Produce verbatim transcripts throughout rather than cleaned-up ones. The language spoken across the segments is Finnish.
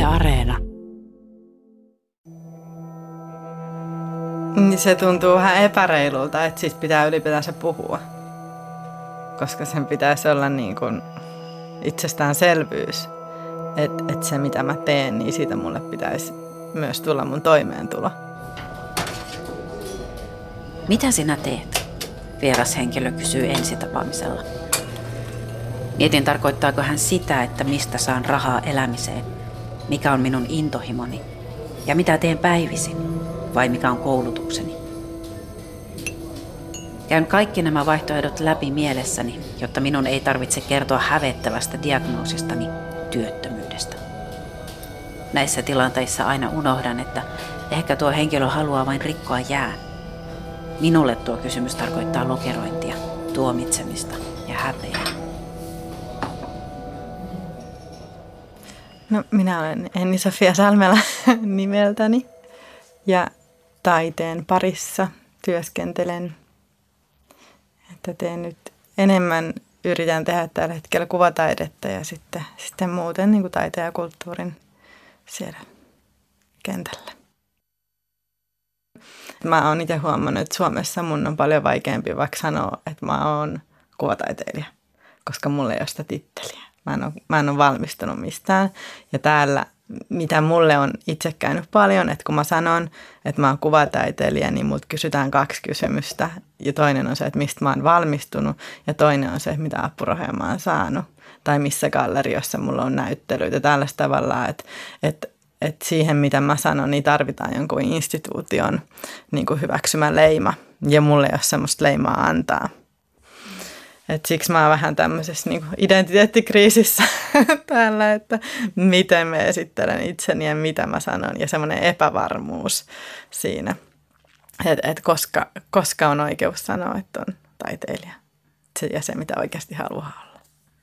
Areena. Se tuntuu vähän epäreilulta, että siitä pitää ylipäätänsä puhua. Koska sen pitäisi olla niin kuin itsestäänselvyys. Että et se mitä mä teen, niin siitä mulle pitäisi myös tulla mun toimeentulo. Mitä sinä teet? Vieras henkilö kysyy ensitapaamisella. Mietin, tarkoittaako hän sitä, että mistä saan rahaa elämiseen, mikä on minun intohimoni ja mitä teen päivisin, vai mikä on koulutukseni. Käyn kaikki nämä vaihtoehdot läpi mielessäni, jotta minun ei tarvitse kertoa hävettävästä diagnoosistani työttömyydestä. Näissä tilanteissa aina unohdan, että ehkä tuo henkilö haluaa vain rikkoa jään. Minulle tuo kysymys tarkoittaa lokerointia, tuomitsemista ja häpeää. No, minä olen Enni-Sofia Salmela nimeltäni ja taiteen parissa työskentelen. Että teen nyt enemmän, yritän tehdä tällä hetkellä kuvataidetta ja sitten, sitten muuten niin kuin taiteen ja kulttuurin siellä kentällä. Mä oon itse huomannut, että Suomessa mun on paljon vaikeampi vaikka sanoa, että mä oon kuvataiteilija, koska mulla ei ole sitä titteliä. Mä en ole, mä en ole valmistunut mistään. Ja täällä, mitä mulle on itse käynyt paljon, että kun mä sanon, että mä oon kuvataiteilija, niin mut kysytään kaksi kysymystä. Ja toinen on se, että mistä mä oon valmistunut, ja toinen on se, että mitä apurahoja mä oon saanut. Tai missä galleriossa mulla on näyttelyitä. Tällaista tavallaan, että, että, että siihen, mitä mä sanon, niin tarvitaan jonkun instituution niin kuin hyväksymä leima. Ja mulle ei ole semmoista leimaa antaa. Et siksi mä oon vähän tämmöisessä niin kuin identiteettikriisissä täällä, että miten mä esittelen itseni ja mitä mä sanon. Ja semmoinen epävarmuus siinä, että et koska, koska on oikeus sanoa, että on taiteilija. Se, ja se, mitä oikeasti haluaa olla.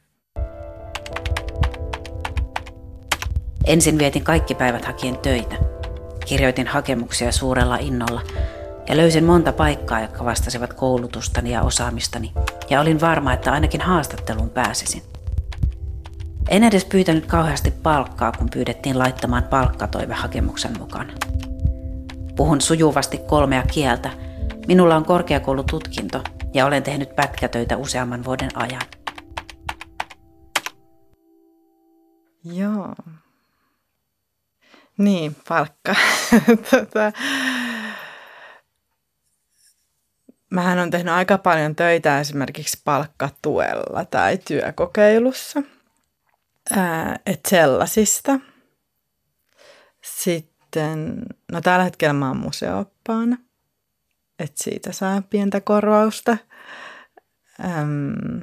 Ensin vietin kaikki päivät hakien töitä. Kirjoitin hakemuksia suurella innolla ja löysin monta paikkaa, jotka vastasivat koulutustani ja osaamistani. Ja olin varma, että ainakin haastatteluun pääsisin. En edes pyytänyt kauheasti palkkaa, kun pyydettiin laittamaan palkkatoive hakemuksen mukana. Puhun sujuvasti kolmea kieltä. Minulla on korkeakoulututkinto ja olen tehnyt pätkätöitä useamman vuoden ajan. Joo. Niin, palkka. tota... Mähän on tehnyt aika paljon töitä esimerkiksi palkkatuella tai työkokeilussa. Ää, et sellaisista. Sitten, no tällä hetkellä mä oon museo-oppaana. Että siitä saa pientä korvausta. Äm,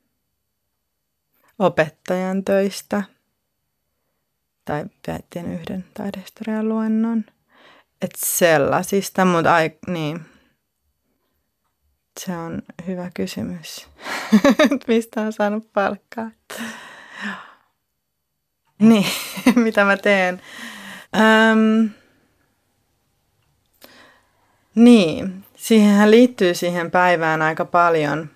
opettajan töistä. Tai päätin yhden taidehistorian luennon. Että sellaisista, mutta ai, niin... Se on hyvä kysymys. Mistä on saanut palkkaa? Niin, mitä mä teen? Öm, niin, siihenhän liittyy siihen päivään aika paljon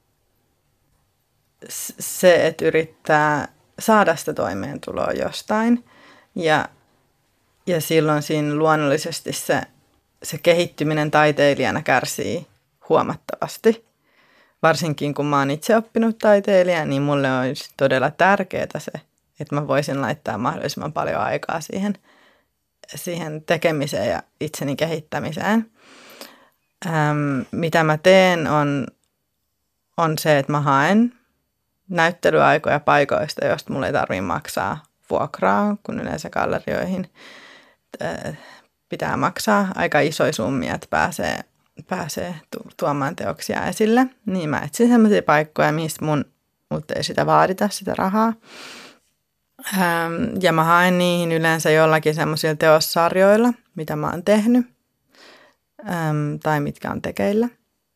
se, että yrittää saada sitä toimeentuloa jostain. Ja, ja silloin siinä luonnollisesti se, se kehittyminen taiteilijana kärsii huomattavasti. Varsinkin kun mä oon itse oppinut taiteilija, niin mulle olisi todella tärkeää se, että mä voisin laittaa mahdollisimman paljon aikaa siihen, siihen tekemiseen ja itseni kehittämiseen. Ähm, mitä mä teen on, on se, että mä haen näyttelyaikoja paikoista, joista mulle ei tarvitse maksaa vuokraa, kun yleensä gallerioihin äh, pitää maksaa aika isoja summia, että pääsee pääsee tu- tuomaan teoksia esille, niin mä etsin sellaisia paikkoja, mistä mun, mut ei sitä vaadita, sitä rahaa. Ähm, ja mä haen niihin yleensä jollakin semmoisilla teossarjoilla, mitä mä oon tehnyt, ähm, tai mitkä on tekeillä.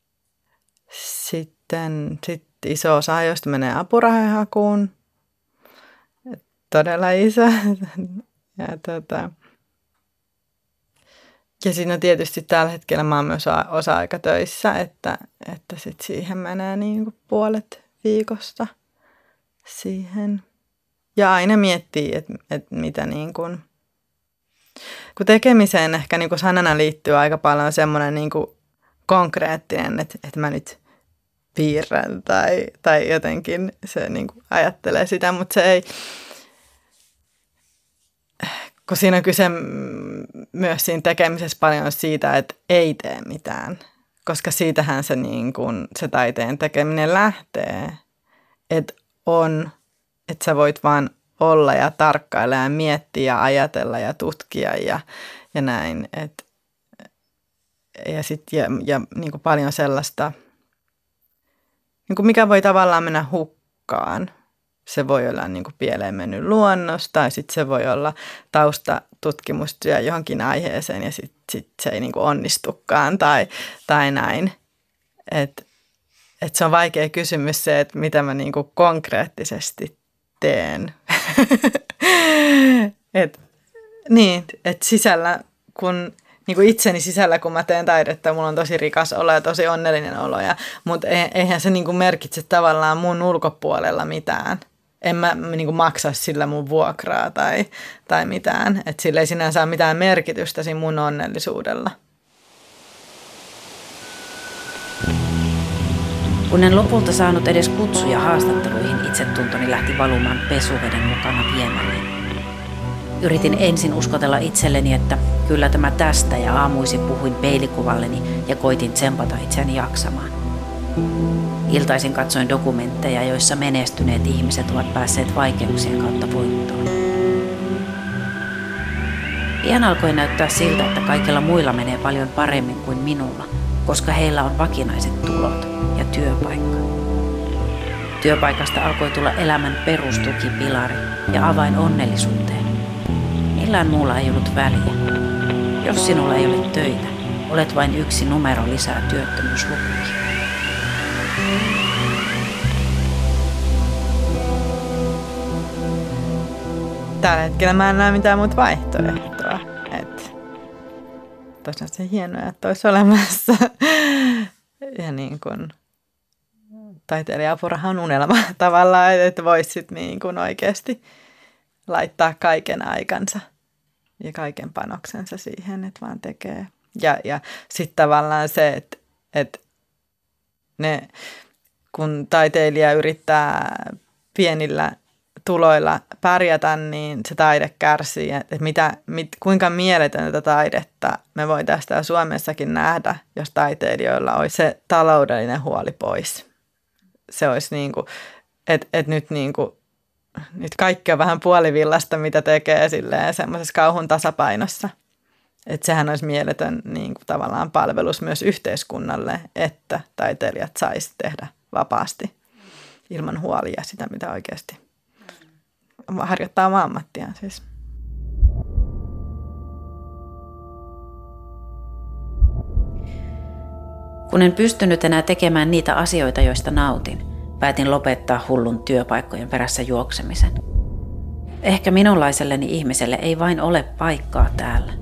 Sitten sit iso osa ajoista menee apurahahakuun, todella iso. ja tota... Ja siinä tietysti tällä hetkellä mä oon myös osa-aikatöissä, että, että sit siihen menee niin kuin puolet viikosta siihen. ja aina miettii, että, että mitä niin kuin, kun tekemiseen ehkä niin kuin sanana liittyy aika paljon semmoinen niin kuin konkreettinen, että, että mä nyt piirrän tai, tai jotenkin se niin kuin ajattelee sitä, mutta se ei, kun siinä on kyse myös siinä tekemisessä paljon siitä, että ei tee mitään, koska siitähän se, niin kuin, se taiteen tekeminen lähtee, että on, että sä voit vaan olla ja tarkkailla ja miettiä ja ajatella ja tutkia ja, ja näin. Et, ja sit, ja, ja niin kuin paljon sellaista, niin kuin mikä voi tavallaan mennä hukkaan. Se voi olla niin kuin pieleen mennyt luonnos tai sitten se voi olla taustatutkimustyö johonkin aiheeseen ja sitten sit se ei niin kuin onnistukaan tai, tai näin. Et, et se on vaikea kysymys se, että mitä mä niin kuin konkreettisesti teen. et, niin, että sisällä, kun niin kuin itseni sisällä, kun mä teen taidetta, mulla on tosi rikas olo ja tosi onnellinen olo, ja, mutta eihän se niin kuin merkitse tavallaan mun ulkopuolella mitään. En mä niin kuin maksa sillä mun vuokraa tai, tai mitään. Että sillä ei sinänsä ole mitään merkitystä siinä mun onnellisuudella. Kun en lopulta saanut edes kutsuja haastatteluihin, itsetuntoni lähti valumaan pesuveden mukana viemäriin. Yritin ensin uskotella itselleni, että kyllä tämä tästä, ja aamuisin puhuin peilikuvalleni ja koitin tsempata itseäni jaksamaan. Iltaisin katsoin dokumentteja, joissa menestyneet ihmiset ovat päässeet vaikeuksien kautta voittoon. Pian alkoi näyttää siltä, että kaikilla muilla menee paljon paremmin kuin minulla, koska heillä on vakinaiset tulot ja työpaikka. Työpaikasta alkoi tulla elämän perustukipilari ja avain onnellisuuteen. Millään muulla ei ollut väliä. Jos sinulla ei ole töitä, olet vain yksi numero lisää työttömyyslukuihin. Tällä hetkellä mä en näe mitään muuta vaihtoehtoa. Että tosiaan se hienoa, että olisi olemassa. Ja niin kuin taiteilija-apuraha on unelma tavallaan, että voisit niin kuin oikeasti laittaa kaiken aikansa ja kaiken panoksensa siihen, että vaan tekee. Ja, ja sitten tavallaan se, että, että ne, kun taiteilija yrittää pienillä tuloilla pärjätä, niin se taide kärsii. Että mitä, mit, kuinka mieletöntä taidetta me voitaisiin täällä Suomessakin nähdä, jos taiteilijoilla olisi se taloudellinen huoli pois. Se olisi niin kuin, että, että nyt, niin kuin, nyt kaikki on vähän puolivillasta, mitä tekee silleen semmoisessa kauhun tasapainossa. Että sehän olisi mieletön niin kuin tavallaan palvelus myös yhteiskunnalle, että taiteilijat saisi tehdä vapaasti ilman huolia sitä, mitä oikeasti harjoittaa omaa ammattiaan siis. Kun en pystynyt enää tekemään niitä asioita, joista nautin, päätin lopettaa hullun työpaikkojen perässä juoksemisen. Ehkä minunlaiselleni ihmiselle ei vain ole paikkaa täällä.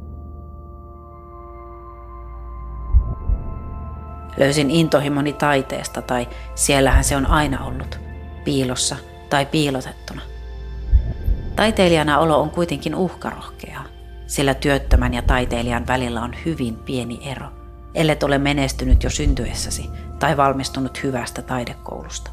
Löysin intohimoni taiteesta, tai siellähän se on aina ollut, piilossa tai piilotettuna. Taiteilijana olo on kuitenkin uhkarohkeaa, sillä työttömän ja taiteilijan välillä on hyvin pieni ero, ellet ole menestynyt jo syntyessäsi tai valmistunut hyvästä taidekoulusta.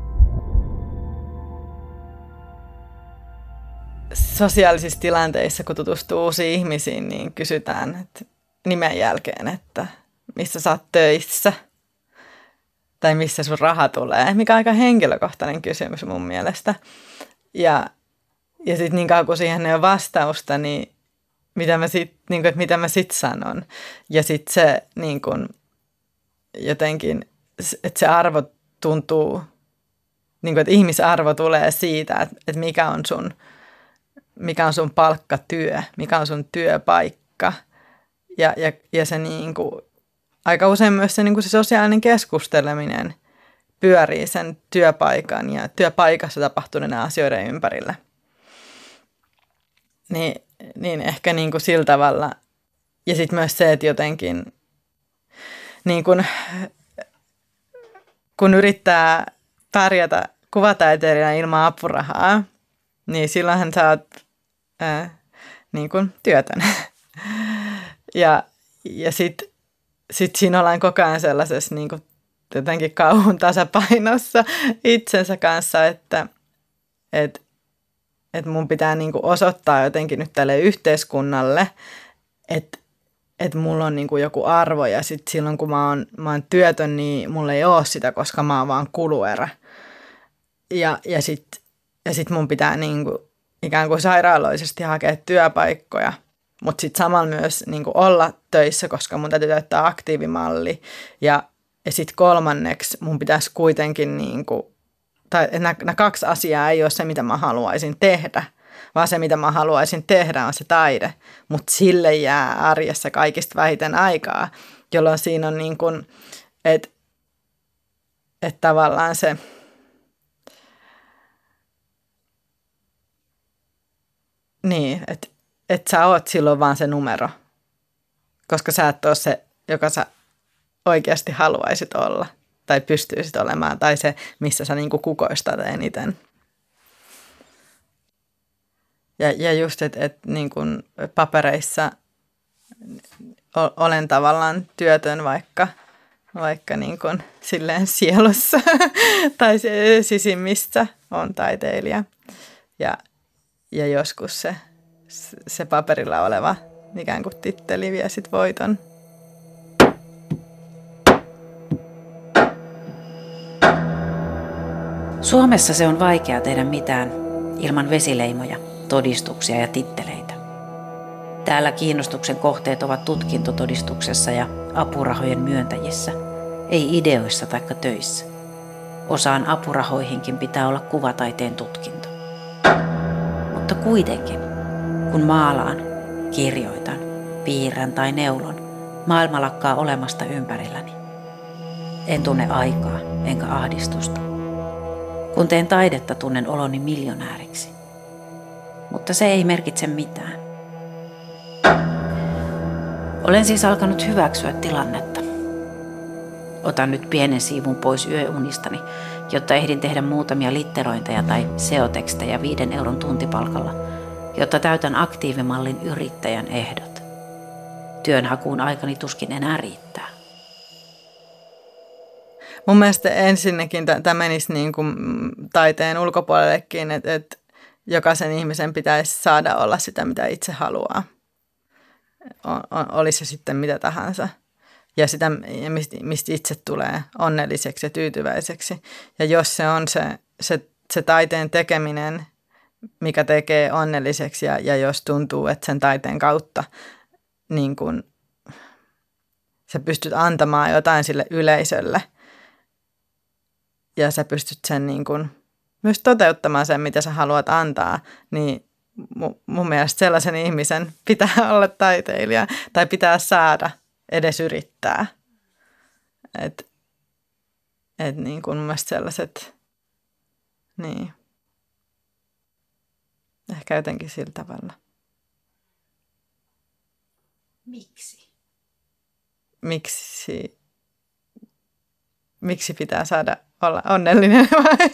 Sosiaalisissa tilanteissa, kun tutustuu uusiin ihmisiin, niin kysytään että nimen jälkeen, että missä sä oot töissä tai missä sun raha tulee, mikä on aika henkilökohtainen kysymys mun mielestä. Ja, ja sitten niin kauan kun siihen ei ole vastausta, niin mitä mä sit, niin kuin, että mitä mä sit sanon. Ja sitten se niin kuin, jotenkin, että se arvo tuntuu, niin kuin, että ihmisarvo tulee siitä, että, että mikä on sun, mikä on sun palkkatyö, mikä on sun työpaikka. Ja, ja, ja se niin kuin, aika usein myös se, niin kuin se sosiaalinen keskusteleminen pyörii sen työpaikan ja työpaikassa tapahtuneiden asioiden ympärillä. Niin, niin ehkä niin kuin sillä tavalla. Ja sitten myös se, että jotenkin niin kuin, kun yrittää pärjätä kuvataiteilijana ilman apurahaa, niin silloinhan sä oot ää, niin kuin työtön. ja ja sitten sit siinä ollaan koko ajan sellaisessa niin kuin jotenkin kauhun tasapainossa itsensä kanssa, että et, et mun pitää niin kuin osoittaa jotenkin nyt tälle yhteiskunnalle, että et mulla on niin kuin joku arvo ja sitten silloin kun mä oon, mä oon työtön, niin mulla ei ole sitä, koska mä oon vaan kuluerä. Ja, ja sitten ja sit mun pitää niin kuin ikään kuin sairaaloisesti hakea työpaikkoja, mutta sitten samalla myös niin kuin olla töissä, koska mun täytyy täyttää aktiivimalli. Ja, ja sitten kolmanneksi mun pitäisi kuitenkin, niin kuin, tai nämä kaksi asiaa ei ole se, mitä mä haluaisin tehdä, vaan se, mitä mä haluaisin tehdä, on se taide. Mutta sille jää arjessa kaikista vähiten aikaa, jolloin siinä on niin kuin, että et tavallaan se... Niin, että et sä oot silloin vaan se numero, koska sä et ole se, joka sä oikeasti haluaisit olla tai pystyisit olemaan, tai se, missä sä niinku kukoistat eniten. Ja, ja just, että et, niinku papereissa olen tavallaan työtön, vaikka, vaikka niinku silleen sielussa tai sisimmissä on taiteilija. Ja, ja joskus se, se paperilla oleva ikään kuin titteli vie sit voiton. Suomessa se on vaikea tehdä mitään ilman vesileimoja, todistuksia ja titteleitä. Täällä kiinnostuksen kohteet ovat tutkintotodistuksessa ja apurahojen myöntäjissä, ei ideoissa taikka töissä. Osaan apurahoihinkin pitää olla kuvataiteen tutkinto. Mutta kuitenkin, kun maalaan, kirjoitan, piirrän tai neulon, maailma lakkaa olemasta ympärilläni. En tunne aikaa enkä ahdistusta. Kun teen taidetta, tunnen oloni miljonääriksi. Mutta se ei merkitse mitään. Olen siis alkanut hyväksyä tilannetta. Otan nyt pienen siivun pois yöunistani, jotta ehdin tehdä muutamia litterointeja tai seotekstejä viiden euron tuntipalkalla, jotta täytän aktiivimallin yrittäjän ehdot. Työnhakuun aikani tuskin enää riittää. Mun mielestä ensinnäkin tämä menisi niin kuin taiteen ulkopuolellekin, että, että jokaisen ihmisen pitäisi saada olla sitä, mitä itse haluaa. On, on, olisi se sitten mitä tahansa. Ja sitä, mistä itse tulee onnelliseksi ja tyytyväiseksi. Ja jos se on se, se, se taiteen tekeminen, mikä tekee onnelliseksi, ja, ja jos tuntuu, että sen taiteen kautta niin kun, sä pystyt antamaan jotain sille yleisölle, ja sä pystyt sen niin kun, myös toteuttamaan sen, mitä sä haluat antaa, niin mun mielestä sellaisen ihmisen pitää olla taiteilija tai pitää saada edes yrittää. Että et niin kuin mun mielestä sellaiset, niin, ehkä jotenkin sillä tavalla. Miksi? Miksi, miksi pitää saada olla onnellinen vai?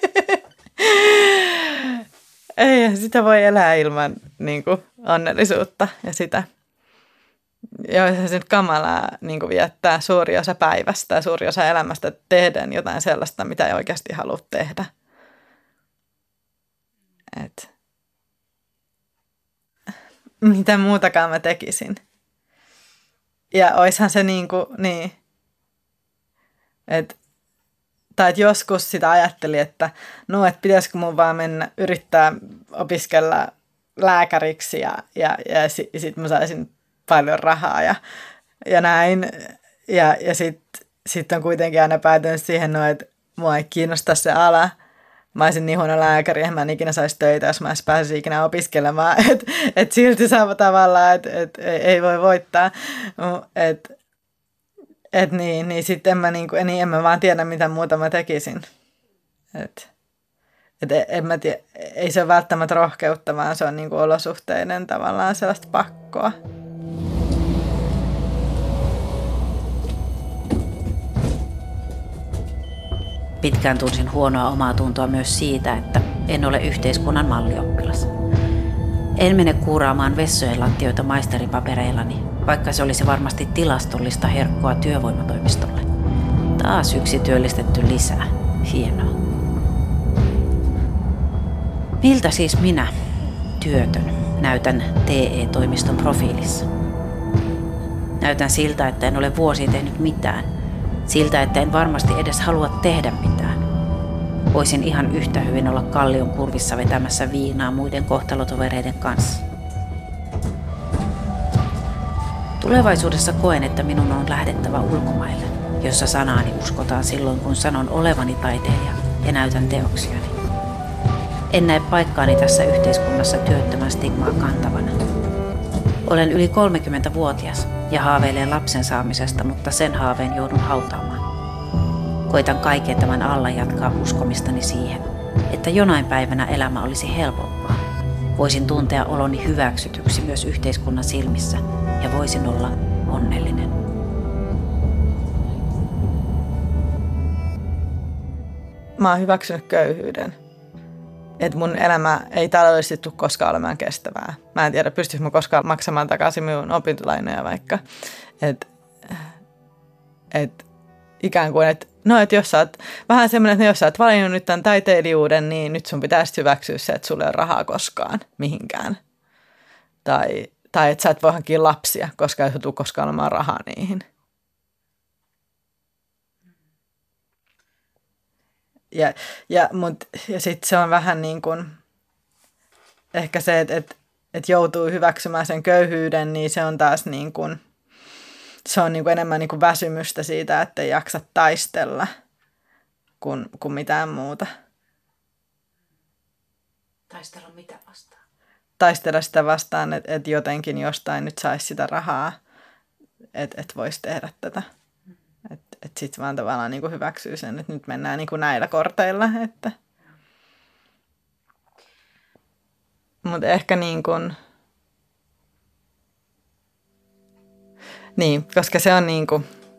Ei, sitä voi elää ilman niin kuin, onnellisuutta ja sitä. Joo, se nyt kamalaa niin kuin viettää suuri osa päivästä ja suuri osa elämästä tehdään jotain sellaista, mitä ei oikeasti halua tehdä. Et, mitä muutakaan mä tekisin. Ja oishan se niin kuin, niin, että tai että joskus sitä ajattelin, että no, että pitäisikö mun vaan mennä yrittää opiskella lääkäriksi ja, ja, ja sitten sit mä saisin paljon rahaa ja, ja näin. Ja, ja sitten sit on kuitenkin aina päätynyt siihen, no, että mua ei kiinnosta se ala. Mä olisin niin huono lääkäri, että mä en ikinä saisi töitä, jos mä en pääsisi ikinä opiskelemaan. Että et silti saa tavallaan, että et ei voi voittaa. Että et niin, niin sitten en mä, niinku, niin en mä vaan tiedä, mitä muuta mä tekisin. Että et en mä tiedä, ei se ole välttämättä rohkeutta, vaan se on niinku olosuhteiden tavallaan sellaista pakkoa. Pitkään tunsin huonoa omaa tuntoa myös siitä, että en ole yhteiskunnan mallioppilas. En mene kuuraamaan vessojen lattioita maisteripapereillani, vaikka se olisi varmasti tilastollista herkkua työvoimatoimistolle. Taas yksi työllistetty lisää. Hienoa. Miltä siis minä, työtön, näytän T E-toimiston profiilissa? Näytän siltä, että en ole vuosiin tehnyt mitään. Siltä, että en varmasti edes halua tehdä mitään. Voisin ihan yhtä hyvin olla kallion kurvissa vetämässä viinaa muiden kohtalotovereiden kanssa. Tulevaisuudessa koen, että minun on lähdettävä ulkomaille, jossa sanaani uskotaan silloin, kun sanon olevani taiteilija ja näytän teoksiani. En näe paikkaani tässä yhteiskunnassa työttömän stigmaa kantavana. Olen yli kolmekymmentävuotias ja haaveilen lapsen saamisesta, mutta sen haaveen joudun hautaamaan. Koitan kaiken tämän alla jatkaa uskomistani siihen, että jonain päivänä elämä olisi helpompaa. Voisin tuntea oloni hyväksytyksi myös yhteiskunnan silmissä ja voisin olla onnellinen. Mä oon hyväksynyt köyhyyden. Että mun elämä ei taloudellisesti tule koskaan olemaan kestävää. Mä en tiedä, pystyisikö mä koskaan maksamaan takaisin minun opintolainoja vaikka. Että et, ikään kuin, että no, et jos sä oot vähän semmoinen, että jos sä oot valinnut nyt tämän taiteilijuuden, niin nyt sun pitäisi hyväksyä se, että sulla ei ole rahaa koskaan mihinkään. Tai, tai että sä et voi hankkia lapsia, koska ei tule koskaan olemaan rahaa niihin. Ja, ja, ja sitten se on vähän niin kuin, ehkä se, että et, et joutuu hyväksymään sen köyhyyden, niin se on taas niin kuin, se on niin kuin enemmän niin kuin väsymystä siitä, että ei jaksa taistella kuin, kuin mitään muuta. Taistella mitä vastaan? Taistella sitä vastaan, että et jotenkin jostain nyt saisi sitä rahaa, että et voisi tehdä tätä. Että et sitten vaan tavallaan niinku hyväksyy sen, että nyt mennään niinku näillä korteilla. Että. Mutta ehkä niin kuin, niin, koska se on niinku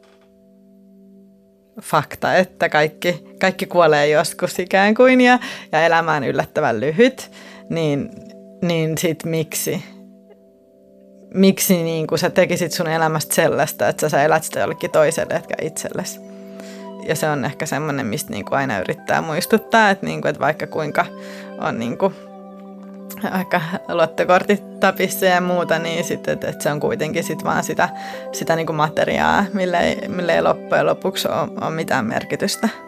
fakta, että kaikki, kaikki kuolee joskus ikään kuin ja, ja elämä on yllättävän lyhyt, niin, niin sit miksi? Miksi niin kun sä tekisit sun elämästä sellaista, että sä elät sitä jollekin toiselle, etkä itsellesi. Ja se on ehkä semmoinen, mistä niin kuin aina yrittää muistuttaa, että, niin kuin, että vaikka kuinka on niin kuin, aika luottokortit tapissa ja muuta, niin sit, että, että se on kuitenkin sit vaan sitä, sitä niin kuin materiaa, millä ei, millä ei loppujen lopuksi ole, ole mitään merkitystä.